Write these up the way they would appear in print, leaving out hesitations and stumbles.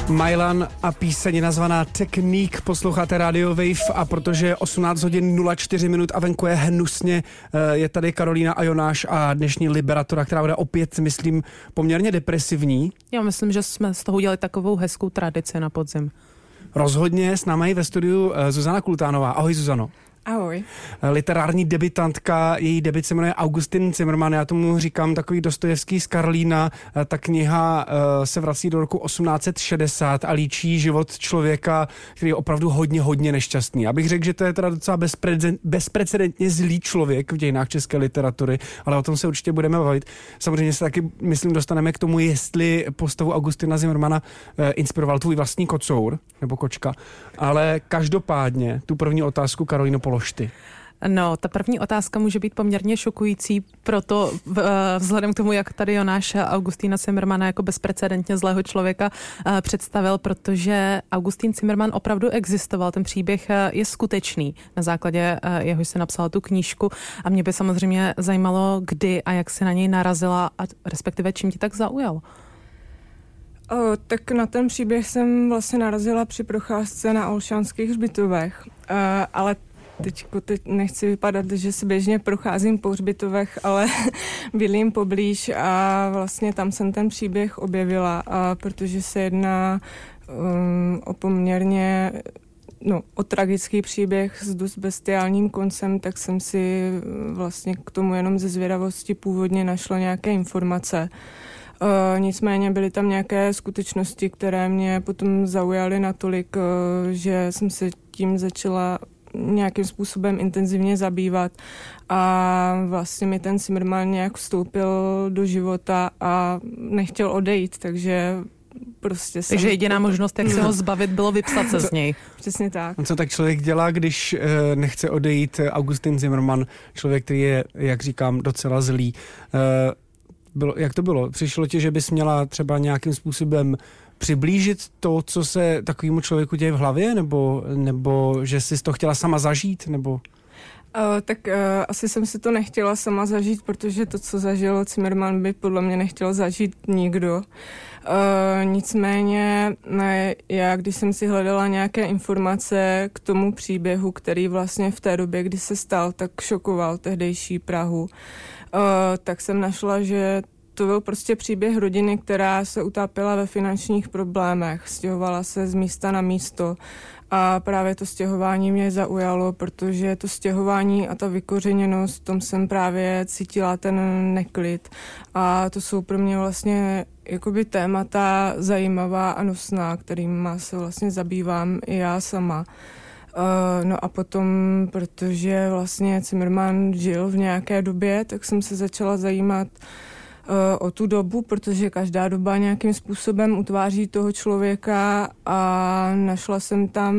Mylan a píseň nazvaná Technique, posloucháte Radio Wave a protože 18 hodin 04 minut a venku je hnusně, je tady Karolína a Jonáš a dnešní Liberatora, která bude opět, myslím, poměrně depresivní. Já myslím, že jsme z toho udělali takovou hezkou tradici na podzim. Rozhodně s námi je ve studiu Zuzana Kultánová. Ahoj Zuzano. Ahoj. Literární debitantka, její debut se jmenuje Augustin Zimmermann, já tomu říkám takový Dostojevský z Karlína. Ta kniha se vrací do roku 1860 a líčí život člověka, který je opravdu hodně nešťastný. Abych řekl, že to je teda docela bezprecedentně zlý člověk v dějinách české literatury, ale o tom se určitě budeme bavit. Samozřejmě se taky, myslím, dostaneme k tomu, jestli postavu Augustina Zimmermana inspiroval tvůj vlastní kocour nebo kočka. Ale každopádně tu první otázku, Karolíno, polož ty. No, ta první otázka může být poměrně šokující, proto vzhledem k tomu, jak tady Jonáš Augustina Zimmermana jako bezprecedentně zlého člověka představil, protože Augustin Zimmermann opravdu existoval, ten příběh je skutečný, na základě jehož se napsala tu knížku a mě by samozřejmě zajímalo, kdy a jak se na něj narazila a respektive čím ti tak zaujal. Tak na ten příběh jsem vlastně narazila při procházce na Olšanských hřbitovech, ale teď nechci vypadat, že se běžně procházím po hřbitovech, ale bydlím poblíž a vlastně tam jsem ten příběh objevila, protože se jedná o poměrně o tragický příběh s dost bestiálním koncem, tak jsem si vlastně k tomu jenom ze zvědavosti původně našla nějaké informace. Nicméně byly tam nějaké skutečnosti, které mě potom zaujaly natolik, že jsem se tím začala nějakým způsobem intenzivně zabývat a vlastně mi ten Zimmermann nějak vstoupil do života a nechtěl odejít, takže prostě jsem... Takže jediná možnost, jak se ho zbavit, bylo vypsat se z něj. Přesně tak. Co tak člověk dělá, když nechce odejít? Augustin Zimmermann, člověk, který je, jak říkám, docela zlý. Jak to bylo? Přišlo ti, že bys měla třeba nějakým způsobem přiblížit to, co se takovému člověku děje v hlavě, nebo že jsi to chtěla sama zažít, nebo... Asi jsem si to nechtěla sama zažít, protože to, co zažil Zimmermann, by podle mě nechtěl zažít nikdo. Nicméně já, když jsem si hledala nějaké informace k tomu příběhu, který vlastně v té době, kdy se stal, tak šokoval tehdejší Prahu, tak jsem našla, že to byl prostě příběh rodiny, která se utápěla ve finančních problémech, stěhovala se z místa na místo a právě to stěhování mě zaujalo, protože to stěhování a ta vykořeněnost, v tom jsem právě cítila ten neklid a to jsou pro mě vlastně jakoby témata zajímavá a nosná, kterýma se vlastně zabývám i já sama. No a potom, protože vlastně Zimmermann žil v nějaké době, tak jsem se začala zajímat o tu dobu, protože každá doba nějakým způsobem utváří toho člověka a našla jsem tam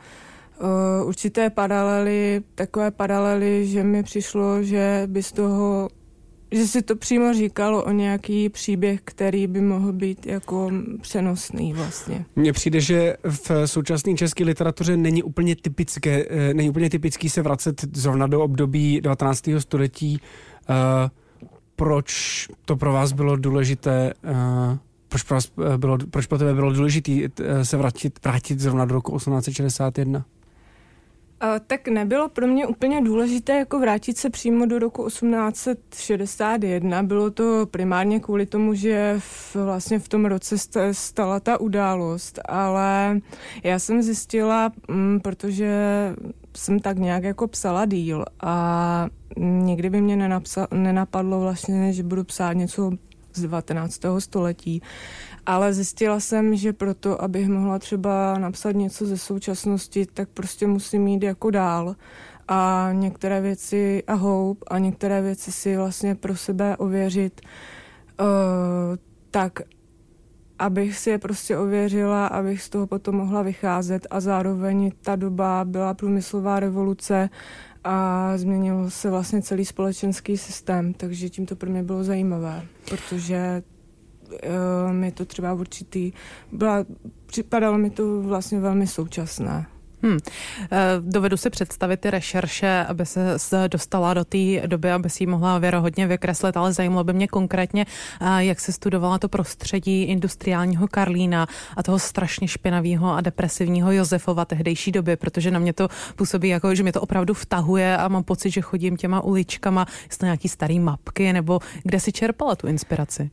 určité takové paralely, že mi přišlo, že si to přímo říkalo o nějaký příběh, který by mohl být jako přenosný vlastně. Mně přijde, že v současné české literatuře není úplně typický se vracet zrovna do období 19. století. Proč to pro vás bylo důležité, proč pro tebe bylo důležité se vrátit zrovna do roku 1861? Tak nebylo pro mě úplně důležité jako vrátit se přímo do roku 1861. Bylo to primárně kvůli tomu, že vlastně v tom roce stala ta událost, ale já jsem zjistila, protože jsem tak nějak jako psala díl a nikdy by mě nenapadlo vlastně, že budu psát něco z 19. století. Ale zjistila jsem, že proto, abych mohla třeba napsat něco ze současnosti, tak prostě musím jít jako dál a některé věci a hloub a některé věci si vlastně pro sebe ověřit tak, abych si je prostě ověřila, abych z toho potom mohla vycházet a zároveň ta doba byla průmyslová revoluce a změnil se vlastně celý společenský systém, takže tím to pro mě bylo zajímavé, protože mi to třeba připadalo mi to vlastně velmi současné. Dovedu si představit ty rešerše, aby se dostala do té doby, aby si ji mohla věrohodně vykreslit, ale zajímalo by mě konkrétně, jak se studovala to prostředí industriálního Karlína a toho strašně špinavého a depresivního Josefova tehdejší doby, protože na mě to působí jako, že mě to opravdu vtahuje a mám pocit, že chodím těma uličkama, jestli nějaký starý mapky, nebo kde si čerpala tu inspiraci?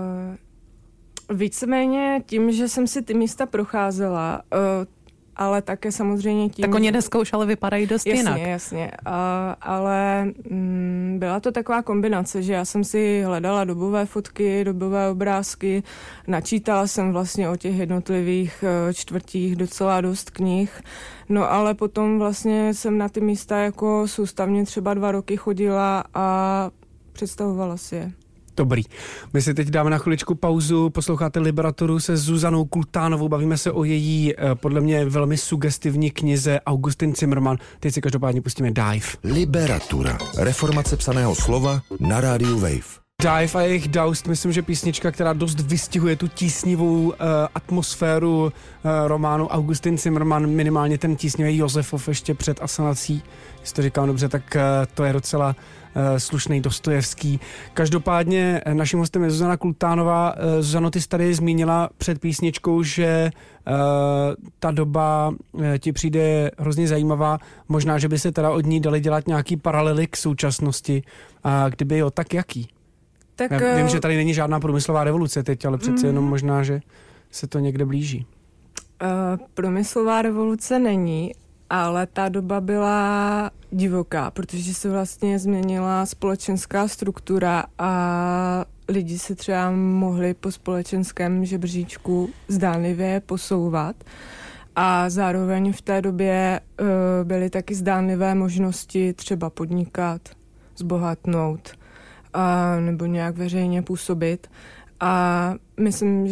Víceméně tím, že jsem si ty místa procházela, ale také samozřejmě tím... Tak oni dneska už ale vypadají dost jinak. Jasně. Ale byla to taková kombinace, že já jsem si hledala dobové fotky, dobové obrázky, načítala jsem vlastně o těch jednotlivých čtvrtích docela dost knih, no ale potom vlastně jsem na ty místa jako soustavně třeba 2 roky chodila a představovala si je. Dobrý. My si teď dáme na chviličku pauzu, posloucháte Liberaturu se Zuzanou Kultánovou, bavíme se o její podle mě velmi sugestivní knize Augustin Zimmermann. Teď si každopádně pustíme Dive. Liberatura. Reformace psaného slova na rádiu Wave. Dive a jejich Daust, myslím, že písnička, která dost vystihuje tu tísnivou atmosféru románu Augustin Zimmermann, minimálně ten tísnivý Josefov ještě před asanací. Jestli to říkám dobře, tak to je docela slušný Dostojevský. Každopádně naším hostem je Zuzana Kultánová. Zuzano, ty jsi tady zmínila před písničkou, že ta doba ti přijde hrozně zajímavá. Možná, že by se teda od ní dali dělat nějaký paralely k současnosti. A kdyby jo, tak jaký? Tak, já vím, že tady není žádná průmyslová revoluce teď, ale přece jenom možná, že se to někde blíží. Průmyslová revoluce není, ale ta doba byla divoká, protože se vlastně změnila společenská struktura a lidi se třeba mohli po společenském žebříčku zdánlivě posouvat. A zároveň v té době byly taky zdánlivé možnosti třeba podnikat, zbohatnout nebo nějak veřejně působit. A myslím,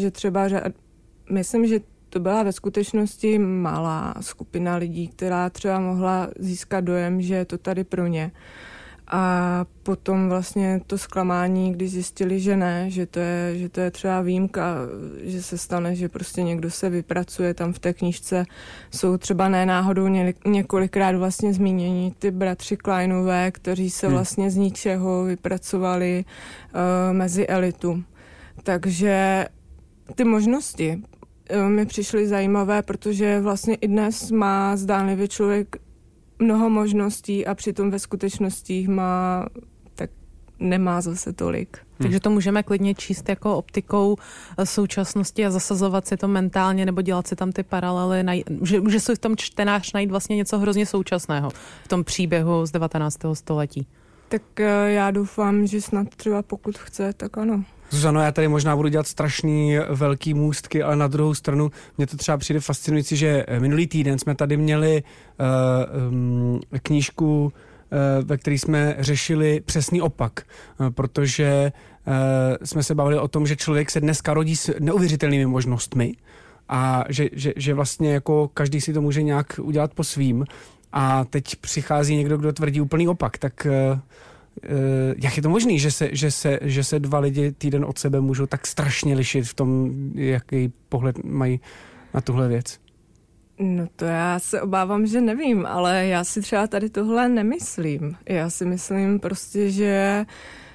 že to byla ve skutečnosti malá skupina lidí, která třeba mohla získat dojem, že je to tady pro ně. A potom vlastně to zklamání, když zjistili, že ne, že to je třeba výjimka, že se stane, že prostě někdo se vypracuje, tam v té knížce jsou třeba ne náhodou několikrát vlastně zmíněni ty bratři Kleinové, kteří se vlastně z ničeho vypracovali mezi elitu. Takže ty možnosti mi přišly zajímavé, protože vlastně i dnes má zdánlivě člověk mnoho možností a přitom ve skutečnosti nemá zase tolik. Takže to můžeme klidně číst jako optikou současnosti a zasazovat si to mentálně nebo dělat si tam ty paralely, že si v tom čtenář najít vlastně něco hrozně současného v tom příběhu z 19. století. Tak já doufám, že snad třeba pokud chce, tak ano. Zuzano, já tady možná budu dělat strašný velký můstky, ale na druhou stranu mně to třeba přijde fascinující, že minulý týden jsme tady měli knížku, ve které jsme řešili přesný opak, protože jsme se bavili o tom, že člověk se dneska rodí s neuvěřitelnými možnostmi a že vlastně jako každý si to může nějak udělat po svým a teď přichází někdo, kdo tvrdí úplný opak, tak jak je to možný, že se 2 lidi týden od sebe můžou tak strašně lišit v tom, jaký pohled mají na tuhle věc? No to já se obávám, že nevím, ale já si třeba tady tohle nemyslím. Já si myslím prostě, že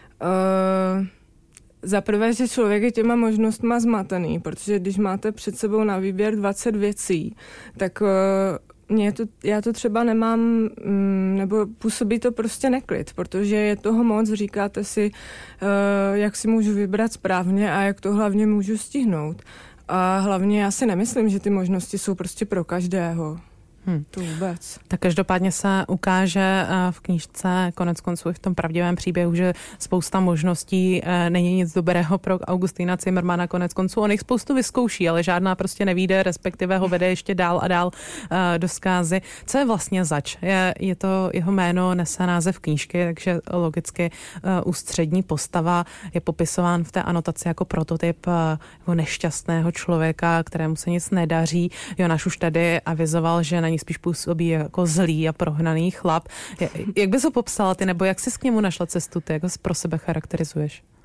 za prvé, že člověk je těma možnostma zmatený, protože když máte před sebou na výběr 20 věcí, tak já to třeba nemám, nebo působí to prostě neklid, protože je toho moc, říkáte si, jak si můžu vybrat správně a jak to hlavně můžu stihnout. A hlavně já si nemyslím, že ty možnosti jsou prostě pro každého. To vůbec. Tak každopádně se ukáže v knížce, konec konců i v tom pravdivém příběhu, že spousta možností není nic dobrého pro Augustina Zimmermanna, konec konců. On jich spoustu vyzkouší, ale žádná prostě nevyjde, respektive ho vede ještě dál a dál do zkázy. Co je vlastně zač? Je to jeho jméno, nese název knížky, takže logicky ústřední postava je popisován v té anotaci jako prototyp jako nešťastného člověka, kterému se nic nedaří. Jonáš už tady avizoval, že na ní spíš působí jako zlý a prohnaný chlap. Jak bys ho popsala ty, nebo jak jsi k němu našla cestu ty, jak ho pro sebe charakterizuješ?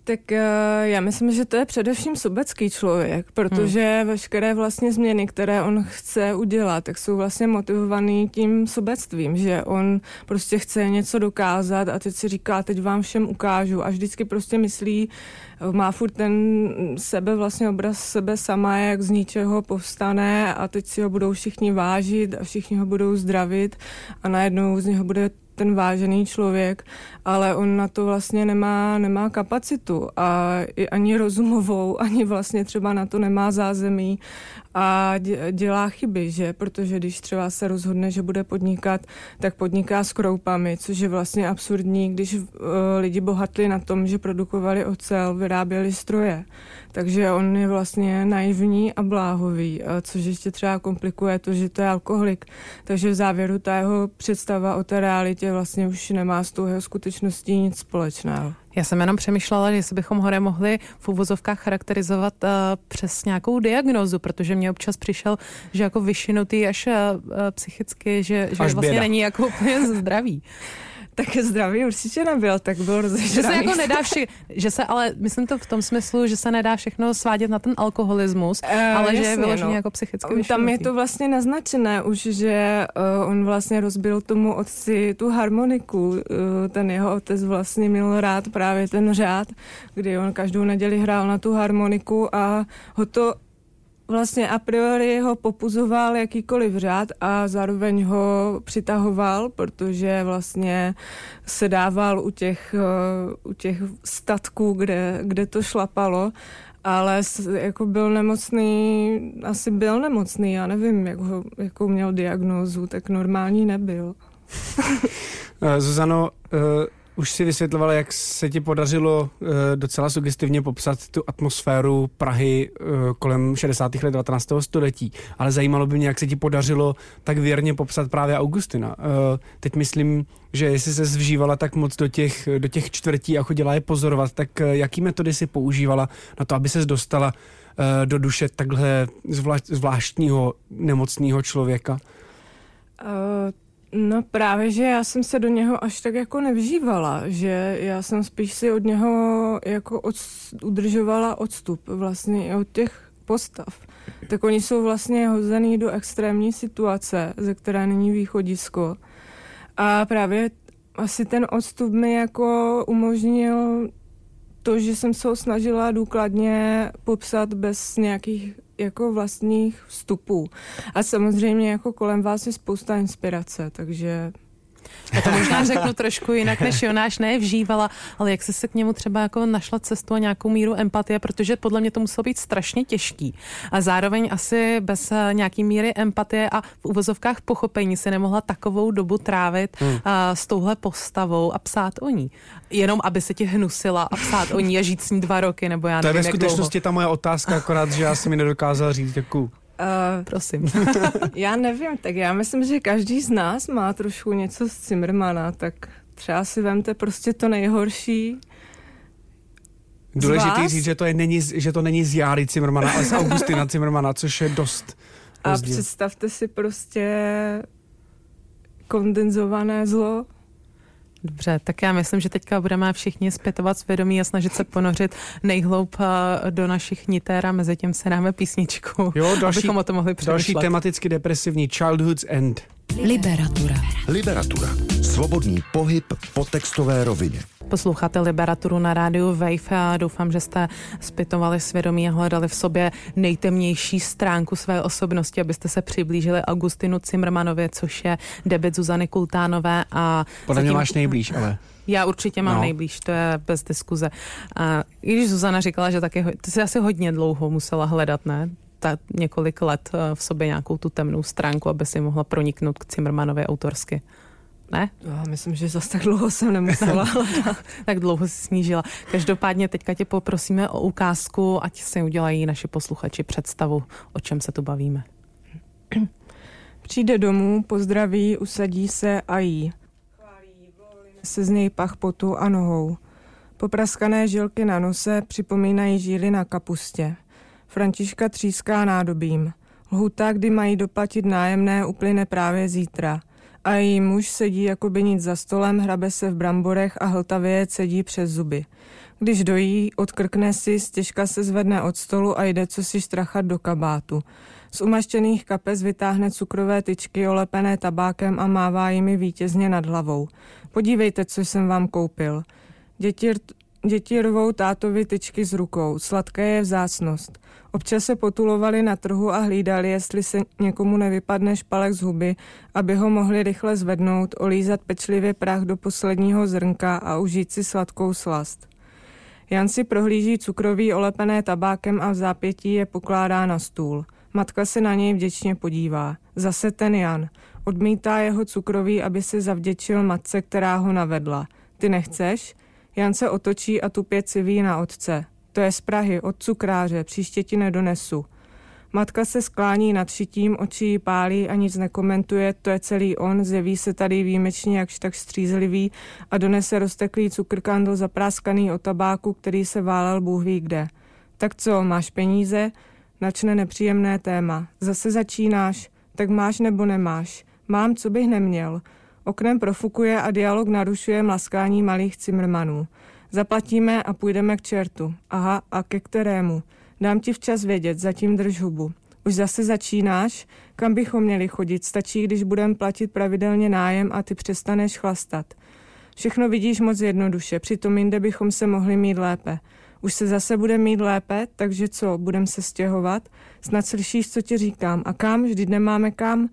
Tak já myslím, že to je především sobecký člověk, protože veškeré vlastně změny, které on chce udělat, tak jsou vlastně motivovaný tím sobectvím, že on prostě chce něco dokázat a teď si říká, teď vám všem ukážu a vždycky prostě myslí, má furt ten vlastně obraz sebe sama, jak z ničeho povstane a teď si ho budou všichni vážit a všichni ho budou zdravit a najednou z něho bude ten vážený člověk, ale on na to vlastně nemá kapacitu a ani rozumovou, ani vlastně třeba na to nemá zázemí a dělá chyby, že? Protože když třeba se rozhodne, že bude podnikat, tak podniká s kroupami, což je vlastně absurdní, když lidi bohatli na tom, že produkovali ocel, vyráběli stroje. Takže on je vlastně naivní a bláhový, což ještě třeba komplikuje to, že to je alkoholik. Takže v závěru ta jeho představa o té realitě vlastně už nemá s tou jeho skutečností nic společného. Já jsem jenom přemýšlela, jestli bychom ho mohli v uvozovkách charakterizovat přes nějakou diagnózu, protože mě občas přišel, že jako vyšinutý až psychicky, že vlastně běda. Není jako úplně zdravý. Tak zdravý určitě nebyl, tak byl rozežraný. Že se jako nedá že se, ale myslím to v tom smyslu, že se nedá všechno svádět na ten alkoholismus, ale že je vyloženě jako psychicky vyšinutý. Tam je to vlastně naznačené už, že on vlastně rozbil tomu otci tu harmoniku. Ten jeho otec vlastně měl rád právě ten řád, kdy on každou neděli hrál na tu harmoniku a ho to vlastně a priori ho popuzoval jakýkoliv řád a zároveň ho přitahoval, protože vlastně se dával u těch statků, kde to šlapalo, ale jako byl nemocný, já nevím, jakou měl diagnózu, tak normální nebyl. Zuzano, už si vysvětlovala, jak se ti podařilo docela sugestivně popsat tu atmosféru Prahy kolem 60. let 19. století, ale zajímalo by mě, jak se ti podařilo tak věrně popsat právě Augustina. Teď myslím, že jestli se vžívala tak moc do těch čtvrtí a chodila je pozorovat, tak jaký metody si používala na to, aby ses dostala do duše takhle zvláštního nemocného člověka? No právě, že já jsem se do něho až tak jako nevžívala, že já jsem spíš si od něho jako udržovala odstup vlastně i od těch postav. Tak oni jsou vlastně hozený do extrémní situace, ze které není východisko. A právě asi ten odstup mi jako umožnil to, že jsem se ho snažila důkladně popsat bez nějakých jako vlastních vstupů. A samozřejmě jako kolem vás je spousta inspirace, takže... Já to možná řeknu trošku jinak, než Jonáš nevžívala, ale jak jsi se k němu třeba jako našla cestu a nějakou míru empatie, protože podle mě to muselo být strašně těžký. A zároveň asi bez nějaký míry empatie a v uvozovkách pochopení si nemohla takovou dobu trávit s touhle postavou a psát o ní. Jenom aby se ti hnusila a psát o ní a žít s ní 2 roky, nebo já nevím, jak dlouho. To je ve skutečnosti ta moje otázka, akorát, že já jsem mi nedokázal říct, jakou. Prosím. Já nevím, tak já myslím, že každý z nás má trošku něco z Zimmermana, tak třeba si vemte prostě to nejhorší. Důležitý říct, že to není z Járy Zimmermana, ale z Augustina Zimmermana, což je dost rozdíl. A představte si prostě kondenzované zlo. Dobře, tak já myslím, že teďka budeme všichni zpětovat svědomí a snažit se ponořit nejhloub do našich nitér a mezi tím se dáme písničku, abychom o tom mohli přemýšlet. Další tematicky depresivní Childhood's End. Liberatura. Svobodný pohyb po textové rovině. Posloucháte Liberaturu na rádiu Wave a doufám, že jste zpytovali svědomí a hledali v sobě nejtemnější stránku své osobnosti, abyste se přiblížili Augustinu Zimmermanovi, což je debut Zuzany Kultánové. A podle mě máš nejblíž, ale... Já určitě mám nejblíž, to je bez diskuze. A i když Zuzana říkala, že taky, ty jsi asi hodně dlouho musela hledat, ne? Několik let v sobě nějakou tu temnou stránku, aby si mohla proniknout k Zimmermanovi autorsky. Ne? Já myslím, že zase tak dlouho jsem nemusela. Tak dlouho si snížila. Každopádně teďka tě poprosíme o ukázku, ať si udělají naši posluchači představu, o čem se tu bavíme. Přijde domů, pozdraví, usadí se a jí. Chválí jídlo, se z něj pach potu a nohou. Popraskané žilky na nose připomínají žíly na kapustě. Františka tříská nádobím. Lhůta, kdy mají doplatit nájemné, uplyne právě zítra. A její muž sedí jako by nic za stolem, hrabe se v bramborech a hltavě cedí přes zuby. Když dojí, odkrkne si, stěžka se zvedne od stolu a jde co si štrachat do kabátu. Z umaštěných kapes vytáhne cukrové tyčky olepené tabákem a mává jimi vítězně nad hlavou. Podívejte, co jsem vám koupil. Děti rvou tátovi tyčky z rukou. Sladké je vzácnost. Občas se potulovali na trhu a hlídali, jestli se někomu nevypadne špalek z huby, aby ho mohli rychle zvednout, olízat pečlivě prach do posledního zrnka a užít si sladkou slast. Jan si prohlíží cukroví olepené tabákem a v zápětí je pokládá na stůl. Matka se na něj vděčně podívá. Zase ten Jan. Odmítá jeho cukroví, aby se zavděčil matce, která ho navedla. Ty nechceš? Jan se otočí a tupě civí na otce. To je z Prahy, od cukráře, příště ti nedonesu. Matka se sklání nad šitím, oči jí pálí a nic nekomentuje, to je celý on, zjeví se tady výjimečně jakž tak střízlivý a donese rozteklý cukrkandl zapráskaný od tabáku, který se válel Bůh ví kde. Tak co, máš peníze? Načne nepříjemné téma. Zase začínáš? Tak máš nebo nemáš? Mám, co bych neměl. Oknem profukuje a dialog narušuje mlaskání malých cimrmanů. Zaplatíme a půjdeme k čertu. Aha, a ke kterému? Dám ti včas vědět, zatím drž hubu. Už zase začínáš? Kam bychom měli chodit? Stačí, když budeme platit pravidelně nájem a ty přestaneš chlastat. Všechno vidíš moc jednoduše, přitom jinde bychom se mohli mít lépe. Už se zase bude mít lépe, takže co, budem se stěhovat? Snad slyšíš, co ti říkám. A kam? Vždyť nemáme kam?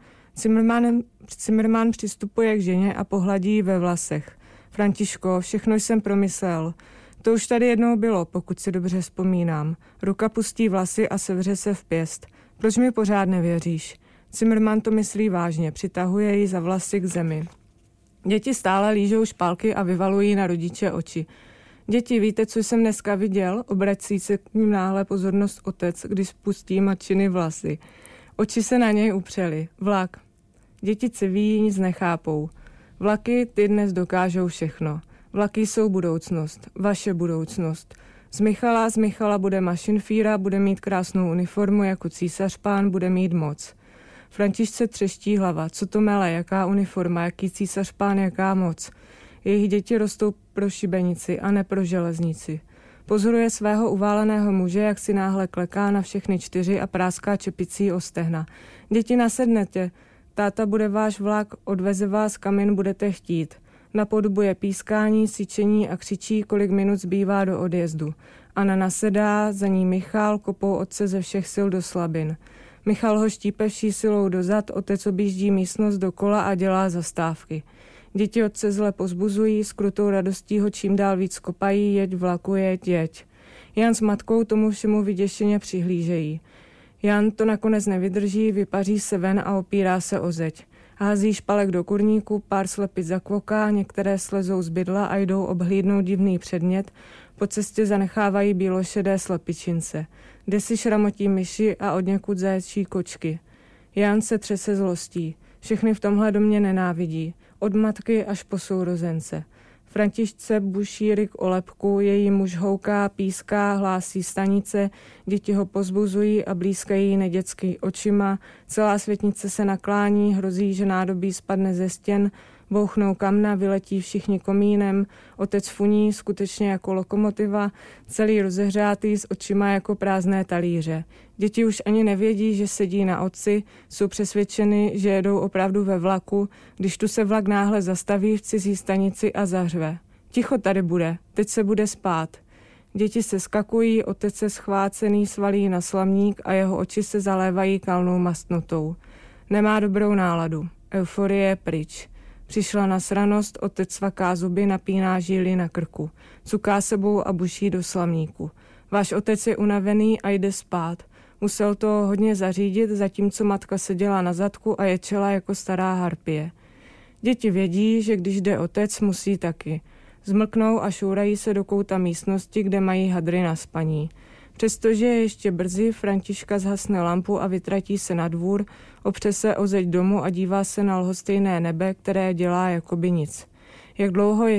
Cimrman přistupuje k ženě a pohladí ji ve vlasech. Františko, všechno jsem promyslel. To už tady jednou bylo, pokud si dobře vzpomínám. Ruka pustí vlasy a sevře se v pěst. Proč mi pořád nevěříš? Cimrman to myslí vážně, přitahuje ji za vlasy k zemi. Děti stále lížou špalky a vyvalují na rodiče oči. Děti, víte, co jsem dneska viděl? Obrací se k ním náhle pozornost otec, když spustí matčiny vlasy. Oči se na něj upřely. Vlak. Děti civí, nic nechápou. Vlaky, ty dnes dokážou všechno. Vlaky jsou budoucnost. Vaše budoucnost. Z Michala bude mašinfíra, bude mít krásnou uniformu jako císař pán, bude mít moc. Františce třeští hlava. Co to mele, jaká uniforma, jaký císař pán, jaká moc. Jejich děti rostou pro šibenici a ne pro železnici. Pozoruje svého uváleného muže, jak si náhle kleká na všechny 4 a práská čepicí o stehna. Děti, nasednete. Táta bude váš vlak, odveze vás, kam jen budete chtít. Na podubu je pískání, syčení a křičí, kolik minut zbývá do odjezdu. Anna nasedá, za ní Michal, kopou otce ze všech sil do slabin. Michal ho štípe vší silou dozad, otec objíždí místnost dokola a dělá zastávky. Děti otce zle pozbuzují, s krutou radostí ho čím dál víc kopají, jeď vlaku, jeď. Jan s matkou tomu všemu vyděšeně přihlížejí. Jan to nakonec nevydrží, vypaří se ven a opírá se o zeď. Hází špalek do kurníku, pár slepic zakvoká, některé slezou z bydla a jdou obhlídnout divný předmět, po cestě zanechávají bílošedé slepičince. Kde si šramotí myši a odněkud zaječí kočky. Jan se třese zlostí. Všechny v tomhle domě nenávidí. Od matky až po sourozence. Františce buší ryk o lebku, její muž houká, píská, hlásí stanice, děti ho pozbuzují a blízkají nedětský očima, celá světnice se naklání, hrozí, že nádobí spadne ze stěn, bouchnou kamna, vyletí všichni komínem, otec funí skutečně jako lokomotiva, celý rozehřátý s očima jako prázdné talíře. Děti už ani nevědí, že sedí na otci, jsou přesvědčeny, že jedou opravdu ve vlaku, když tu se vlak náhle zastaví v cizí stanici a zařve. Ticho tady bude, teď se bude spát. Děti se skakují, otec se schvácený svalí na slamník a jeho oči se zalévají kalnou mastnotou. Nemá dobrou náladu, euforie je pryč. Přišla nasranost, otec svaká zuby, napíná žíly na krku. Cuká sebou a buší do slamníku. Váš otec je unavený a jde spát. Musel to hodně zařídit, zatímco matka seděla na zadku a ječela jako stará harpie. Děti vědí, že když jde otec, musí taky. Zmlknou a šourají se do kouta místnosti, kde mají hadry na spaní. Přestože je ještě brzy, Františka zhasne lampu a vytratí se na dvůr, opře se o zeď domu a dívá se na lhostejné nebe, které dělá jakoby nic. Jak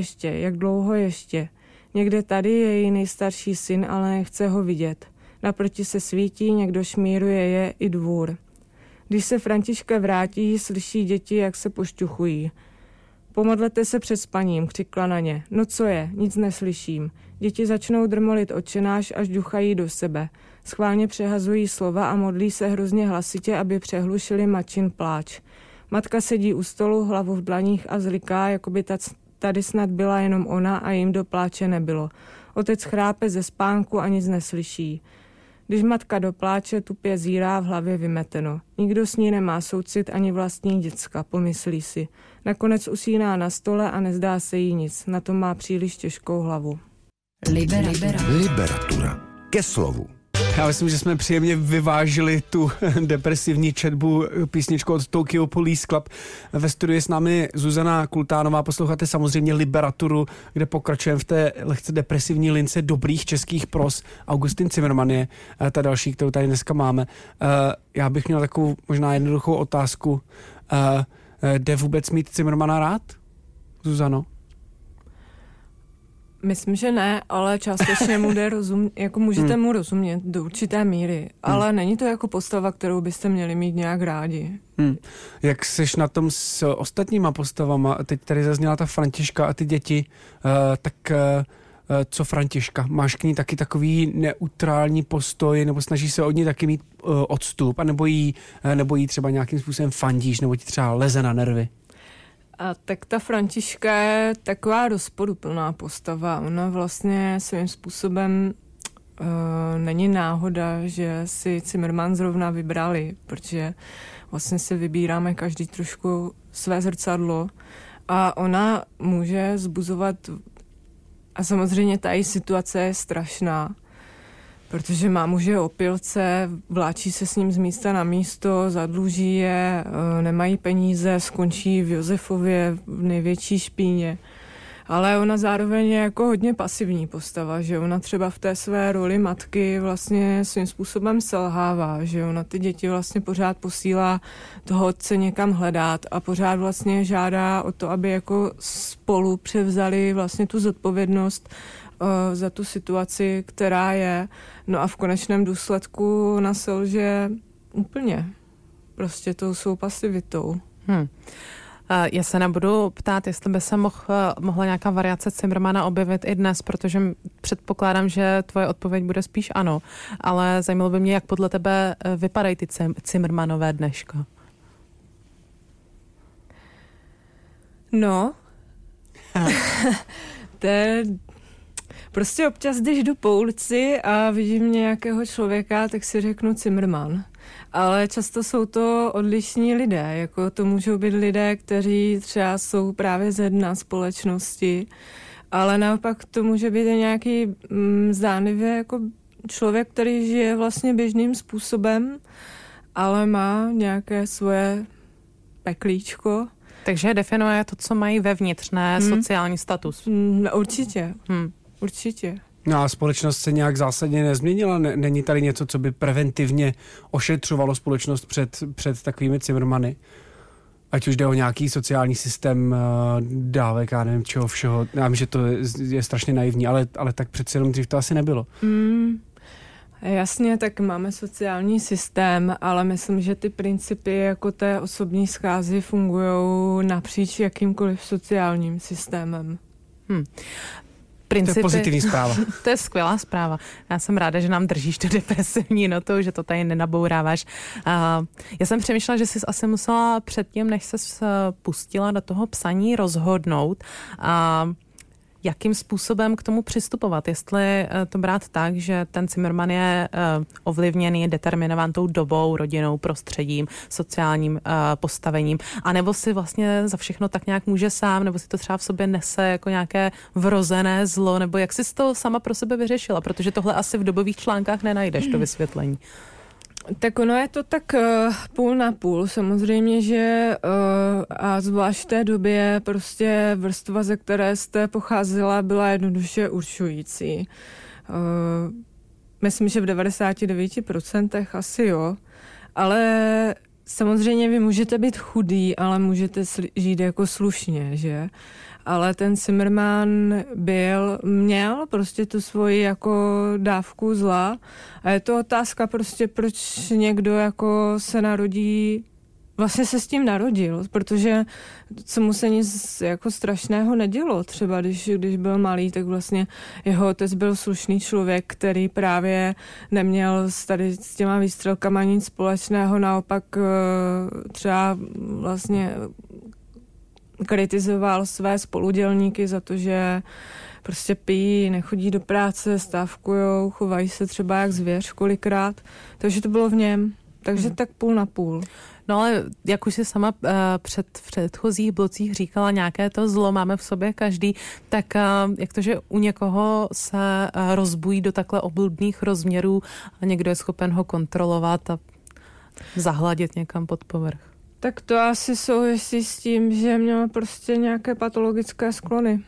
dlouho ještě? Někde tady je její nejstarší syn, ale nechce ho vidět. Naproti se svítí, někdo šmíruje je i dvůr. Když se Františka vrátí, slyší děti, jak se pošťuchují. Pomodlete se před spaním, křikla na ně. No co je, nic neslyším. Děti začnou drmolit Otčenáš, až duchají do sebe. Schválně přehazují slova a modlí se hrozně hlasitě, aby přehlušili matčin pláč. Matka sedí u stolu, hlavu v dlaních a zliká, jako by tady snad byla jenom ona a jim do pláče nebylo. Otec chrápe ze spánku a nic neslyší. Když matka dopláče, tupě zírá, v hlavě vymeteno. Nikdo s ní nemá soucit ani vlastní děcka, pomyslí si. Nakonec usíná na stole a nezdá se jí nic. Na to má příliš těžkou hlavu. Liberatura. Ke slovu. Já myslím, že jsme příjemně vyvážili tu depresivní četbu písničku od Tokyo Police Club. Ve studiu je s námi Zuzana Kultánová, posloucháte samozřejmě Liberaturu, kde pokračujeme v té lehce depresivní lince dobrých českých pros. Augustin Cimrman je ta další, kterou tady dneska máme. Já bych měl takovou možná jednoduchou otázku. Jde vůbec mít Cimrmana rád, Zuzano? Myslím, že ne, ale částečně mu jde jako můžete mu rozumět do určité míry, ale není to jako postava, kterou byste měli mít nějak rádi. Jak seš na tom s ostatníma postavama? Teď tady zazněla ta Františka a ty děti, tak co Františka? Máš k ní taky takový neutrální postoj, nebo snažíš se od ní taky mít odstup, a nebo jí třeba nějakým způsobem fandíš, nebo ti třeba leze na nervy? A tak ta Františka je taková rozporuplná postava. Ona vlastně svým způsobem není náhoda, že si Cimrman zrovna vybrali, protože vlastně si vybíráme každý trošku své zrcadlo a ona může zbuzovat, a samozřejmě ta její situace je strašná, protože má muže opilce, vláčí se s ním z místa na místo, zadluží je, nemají peníze, skončí v Josefově v největší špíně. Ale ona zároveň je jako hodně pasivní postava, že ona třeba v té své roli matky vlastně svým způsobem selhává, že ona ty děti vlastně pořád posílá toho otce někam hledat a pořád vlastně žádá o to, aby jako spolu převzali vlastně tu zodpovědnost za tu situaci, která je. No a v konečném důsledku ona selže úplně. Prostě tou svou pasivitou. Já se nebudu ptát, jestli by se mohla nějaká variace Cimrmana objevit i dnes, protože předpokládám, že tvoje odpověď bude spíš ano, ale zajímalo by mě, jak podle tebe vypadají ty Cimrmanové dneška. No, to je prostě občas, když jdu po ulici a vidím nějakého člověka, tak si řeknu Cimrman. Ale často jsou to odlišní lidé, jako to můžou být lidé, kteří třeba jsou právě ze dna společnosti, ale naopak to může být nějaký zdánlivě jako člověk, který žije vlastně běžným způsobem, ale má nějaké svoje peklíčko. Takže definuje to, co mají vevnitř, ne sociální status. Určitě. Určitě. No a společnost se nějak zásadně nezměnila? Není tady něco, co by preventivně ošetřovalo společnost před takovými Cimrmany? Ať už jde o nějaký sociální systém dávek, já nevím čeho všeho. Já vím, že to je strašně naivní, ale tak přeci jenom dřív to asi nebylo. Jasně, tak máme sociální systém, ale myslím, že ty principy jako té osobní scházy fungují napříč jakýmkoliv sociálním systémem. Principy, to je pozitivní zpráva. To je skvělá zpráva. Já jsem ráda, že nám držíš tu depresivní notu, že to tady nenabouráváš. Já jsem přemýšlela, že jsi asi musela předtím, než se pustila do toho psaní, rozhodnout, jakým způsobem k tomu přistupovat. Jestli to brát tak, že ten Cimrman je ovlivněný, determinován tou dobou, rodinou, prostředím, sociálním postavením, anebo si vlastně za všechno tak nějak může sám, nebo si to třeba v sobě nese jako nějaké vrozené zlo, nebo jak jsi to sama pro sebe vyřešila, protože tohle asi v dobových článkách nenajdeš, to vysvětlení. Tak ono je to tak půl na půl. Samozřejmě, že a zvlášť v té době prostě vrstva, ze které jste pocházela, byla jednoduše určující. Myslím, že v 99% asi jo. Ale samozřejmě vy můžete být chudý, ale můžete žít jako slušně, že? Ale ten Cimrman měl prostě tu svoji jako dávku zla a je to otázka prostě, proč někdo jako se narodí vlastně se s tím narodil, protože co mu se nic jako strašného nedělo. Třeba když byl malý, tak vlastně jeho otec byl slušný člověk, který právě neměl tady s těma výstřelkama nic společného, naopak třeba vlastně kritizoval své spoludělníky za to, že prostě pijí, nechodí do práce, stávkujou, chovají se třeba jak zvěř kolikrát, takže to bylo v něm. Takže tak půl na půl. No ale jak už si sama v předchozích blocích říkala, nějaké to zlo máme v sobě každý, tak jak to, že u někoho se rozbují do takhle obludných rozměrů a někdo je schopen ho kontrolovat a zahladit někam pod povrch? Tak to asi souvisí s tím, že měl prostě nějaké patologické sklony.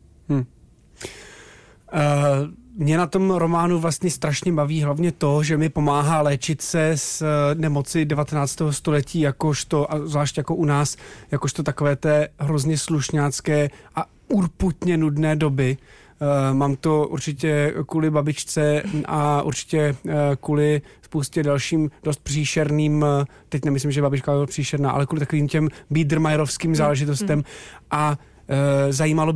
Mě na tom románu vlastně strašně baví hlavně to, že mi pomáhá léčit se z nemoci 19. století, jakožto, a zvlášť jako u nás, jakožto takové té hrozně slušňácké a urputně nudné doby. Mám to určitě kvůli babičce a určitě kvůli spoustě dalším dost příšerným, teď nemyslím, že babička byla příšerná, ale kvůli takovým těm biedermeierovským záležitostem. A zajímalo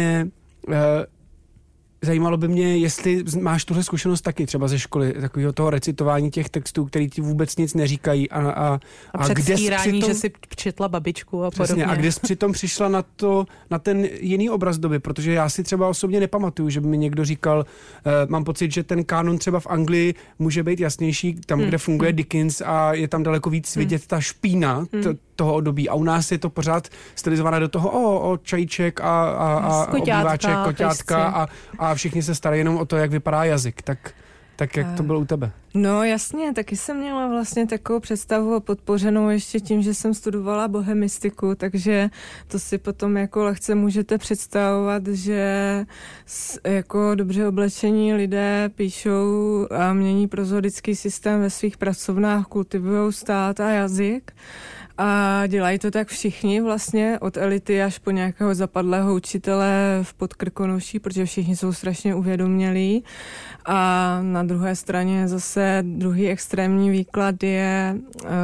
by mě, jestli máš tuhle zkušenost taky třeba ze školy, takového toho recitování těch textů, který ti vůbec nic neříkají. A předstírání, že si četla babičku a přesně, podobně. A kde jsi přitom přišla na ten jiný obraz doby, protože já si třeba osobně nepamatuju, že by mi někdo říkal, mám pocit, že ten kánon třeba v Anglii může být jasnější, tam, kde funguje Dickens a je tam daleko víc vidět ta špína toho období. A u nás je to pořád stylizované do toho čajíček a obýváček, koťátka a všichni se starají jenom o to, jak vypadá jazyk. Tak jak to bylo u tebe? No jasně, taky jsem měla vlastně takovou představu podpořenou ještě tím, že jsem studovala bohemistiku, takže to si potom jako lehce můžete představovat, že jako dobře oblečení lidé píšou a mění prozodický systém ve svých pracovnách, kultivují stát a jazyk. A dělají to tak všichni vlastně, od elity až po nějakého zapadlého učitele v Podkrkonoší, protože všichni jsou strašně uvědomělí. A na druhé straně zase druhý extrémní výklad je,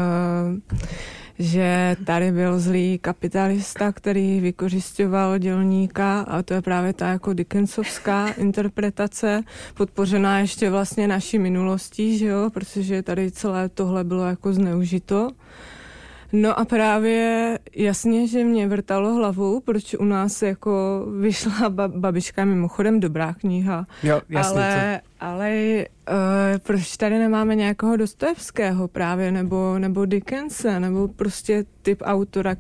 že tady byl zlý kapitalista, který vykořisťoval dělníka, a to je právě ta jako Dickensovská interpretace, podpořená ještě vlastně naší minulostí, že jo, protože tady celé tohle bylo jako zneužito. No a právě jasně, že mě vrtalo hlavou, proč u nás jako vyšla babička, mimochodem dobrá kniha. Jo, jasně, ale proč tady nemáme nějakého Dostojevského právě, nebo Dickense, nebo prostě typ autora,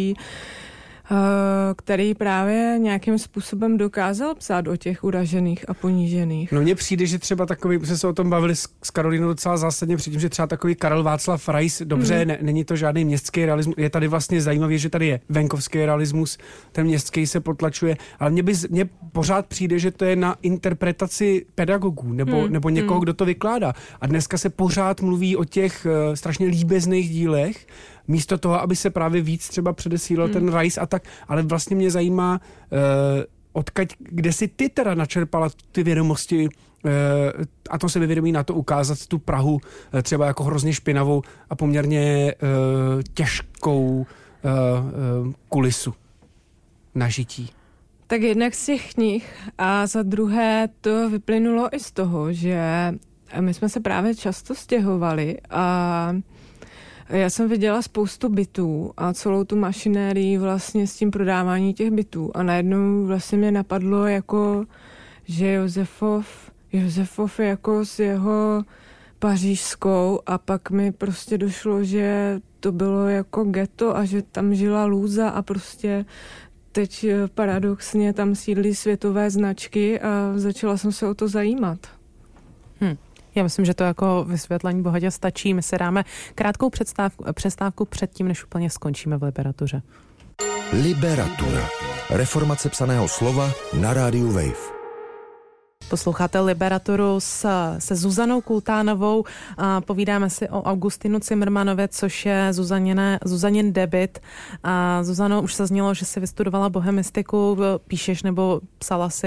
který právě nějakým způsobem dokázal psát o těch uražených a ponížených. No mně přijde, že třeba takový, jsme se o tom bavili s Karolínou docela zásadně předtím, že třeba takový Karel Václav Rais, dobře, není to žádný městský realismus, je tady vlastně zajímavě, že tady je venkovský realismus, ten městský se potlačuje, ale mně pořád přijde, že to je na interpretaci pedagogů nebo někoho, kdo to vykládá. A dneska se pořád mluví o těch strašně líbezných dílech, místo toho, aby se právě víc třeba předesílal ten Rais a tak, ale vlastně mě zajímá, kde si ty teda načerpala ty vědomosti a to sebevědomí na to ukázat tu Prahu třeba jako hrozně špinavou a poměrně těžkou kulisu na žití. Tak jednak z těch knih a za druhé to vyplynulo i z toho, že my jsme se právě často stěhovali a já jsem viděla spoustu bytů a celou tu mašinérii vlastně s tím prodávání těch bytů a najednou vlastně mě napadlo jako, že Josefov jako s jeho pařížskou a pak mi prostě došlo, že to bylo jako ghetto a že tam žila lůza a prostě teď paradoxně tam sídlí světové značky a začala jsem se o to zajímat. Já myslím, že to jako vysvětlení bohatě stačí. My se dáme krátkou přestávku předtím, než úplně skončíme v Liberatuře. Liberatura. Reformace psaného slova na rádiu Wave. Posloucháte Liberaturu se Zuzanou Kultánovou. Povídáme si o Augustinu Cimrmanově, což je Zuzanin debut. Zuzano, už se znělo, že jsi vystudovala bohemistiku, píšeš nebo psala si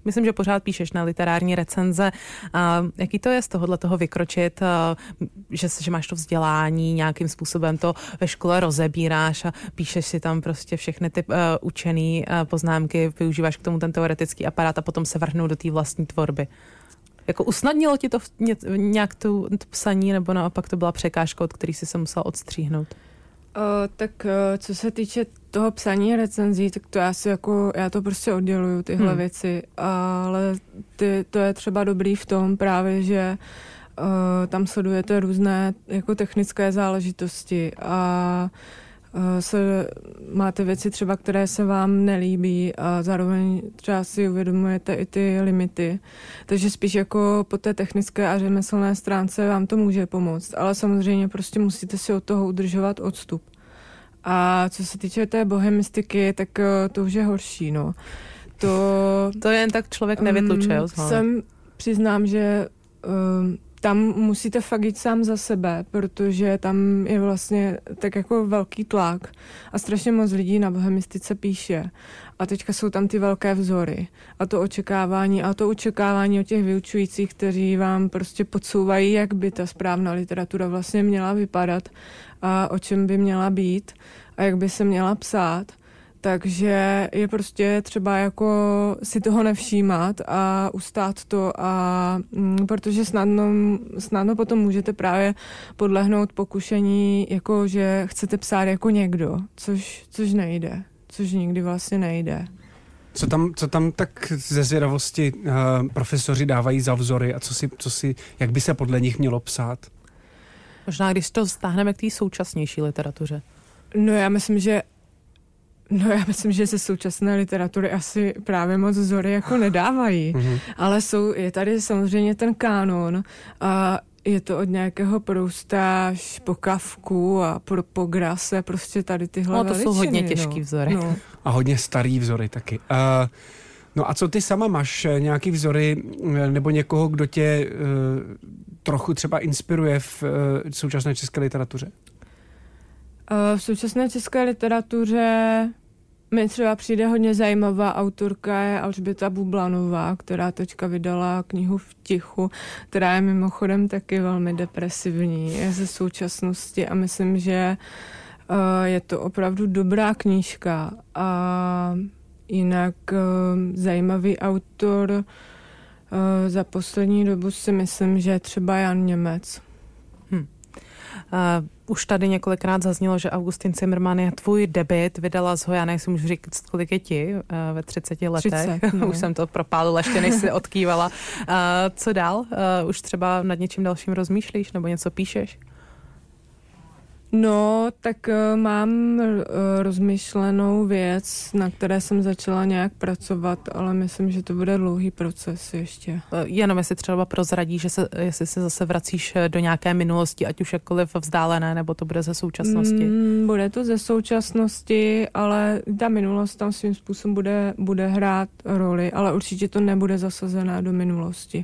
myslím, že pořád píšeš na literární recenze. Jaký to je z toho vykročit, že máš to vzdělání, nějakým způsobem to ve škole rozebíráš a píšeš si tam prostě všechny ty učený poznámky, využíváš k tomu ten teoretický aparát a potom se vrhnout do té vlastní tvorby. Jako usnadnilo ti to nějak to psaní, nebo naopak to byla překážka, od který jsi se musel odstříhnout? Co se týče toho psaní recenzí, tak to já to prostě odděluju, tyhle věci, ale to je třeba dobrý v tom právě, že tam sledujete různé jako technické záležitosti a máte věci třeba, které se vám nelíbí a zároveň třeba si uvědomujete i ty limity. Takže spíš jako po té technické a řemeslné stránce vám to může pomoct. Ale samozřejmě prostě musíte si od toho udržovat odstup. A co se týče té bohemistiky, tak to už je horší, no. To jen tak člověk nevytlučuje. Přiznám, že tam musíte fakt jít sám za sebe, protože tam je vlastně tak jako velký tlak a strašně moc lidí na bohemistice píše. A teďka jsou tam ty velké vzory a to očekávání od těch vyučujících, kteří vám prostě podsouvají, jak by ta správná literatura vlastně měla vypadat a o čem by měla být a jak by se měla psát. Takže je prostě třeba jako si toho nevšímat a ustát to, protože snadno potom můžete právě podlehnout pokušení, jako že chcete psát jako někdo, což nejde, což nikdy vlastně nejde. Co tam tak ze zvědavosti profesoři dávají za vzory a jak by se podle nich mělo psát? Možná, když to stáhneme k té současnější literatuře. Já myslím, že ze současné literatury asi právě moc vzory jako nedávají. Ale je tady samozřejmě ten kánon a je to od nějakého Prousta až po Kafku a po Grasse, prostě tady tyhle veličiny. To jsou hodně těžký vzory. No. A hodně starý vzory taky. No a co ty sama máš? Nějaký vzory nebo někoho, kdo tě trochu třeba inspiruje v současné české literatuře? V současné české literatuře mi třeba přijde hodně zajímavá autorka je Alžběta Bublanová, která teďka vydala knihu V tichu, která je mimochodem taky velmi depresivní, je ze současnosti a myslím, že je to opravdu dobrá knížka a jinak zajímavý autor za poslední dobu si myslím, že je třeba Jan Němec. Už tady několikrát zaznělo, že Augustin Cimrman je tvůj debut, vydala z ho, já nejsem můžu říct, kolik je ti ve 30 letech. 30, no. Už jsem to propálila, ještě než si odkývala. Co dál? Už třeba nad něčím dalším rozmýšlíš nebo něco píšeš? No, tak mám rozmyšlenou věc, na které jsem začala nějak pracovat, ale myslím, že to bude dlouhý proces ještě. Jenom jestli třeba prozradí, jestli se zase vracíš do nějaké minulosti, ať už jakkoliv vzdálené, nebo to bude ze současnosti? Bude to ze současnosti, ale ta minulost tam svým způsobem bude hrát roli, ale určitě to nebude zasazené do minulosti.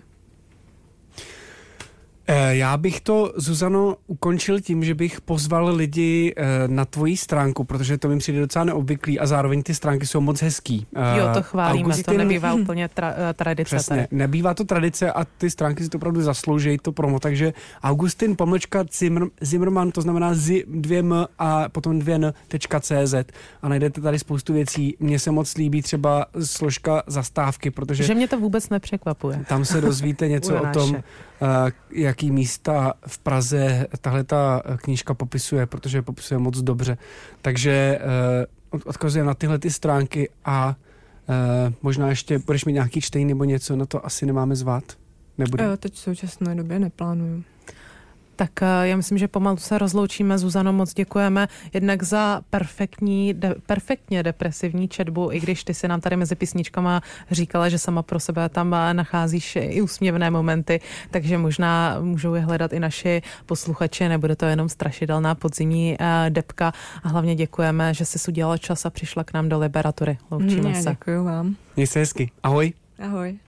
Já bych to, Zuzano, ukončil tím, že bych pozval lidi na tvoji stránku, protože to mi přijde docela neobvyklý a zároveň ty stránky jsou moc hezký. Jo, to chválíme, to nebývá úplně tradice. Přesně, tady. Nebývá to tradice a ty stránky si to opravdu zaslouží, to promo, takže Augustin Zimrman, to znamená 2m a potom 2n.cz a najdete tady spoustu věcí. Mně se moc líbí třeba složka zastávky, protože... Že mě to vůbec nepřekvapuje. Tam se dozvíte něco o tom, jaký místa v Praze tahle ta knížka popisuje, protože popisuje moc dobře. Takže odkazujeme na tyhle ty stránky a možná ještě budeš mít nějaký čtení nebo něco, na to asi nemáme zvát. Nebude. Teď v současné době neplánuju. Tak já myslím, že pomalu se rozloučíme. Zuzano, moc děkujeme jednak za perfektně depresivní četbu, i když ty si nám tady mezi písničkama říkala, že sama pro sebe tam nacházíš i úsměvné momenty, takže možná můžou je hledat i naši posluchači, nebude to jenom strašidelná podzimní debka a hlavně děkujeme, že jsi udělala čas a přišla k nám do Literatury. Loučíme se. Děkuju vám. Měj se hezky. Ahoj. Ahoj.